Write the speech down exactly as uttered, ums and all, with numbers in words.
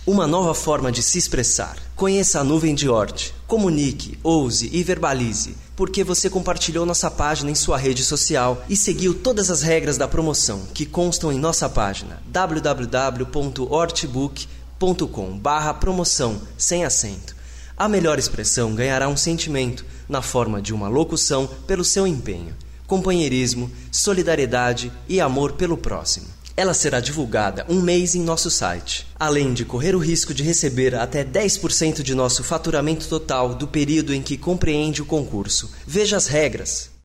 Uma nova forma de se expressar. Conheça a Nuvem de Oort. Comunique, ouse e verbalize, porque você compartilhou nossa página em sua rede social e seguiu todas as regras da promoção que constam em nossa página w w w ponto ortbook ponto com barra promoção sem acento. A melhor expressão ganhará um sentimento na forma de uma locução pelo seu empenho, companheirismo, solidariedade e amor pelo próximo. Ela será divulgada um mês em nosso site, além de correr o risco de receber até dez por cento de nosso faturamento total do período em que compreende o concurso. Veja as regras.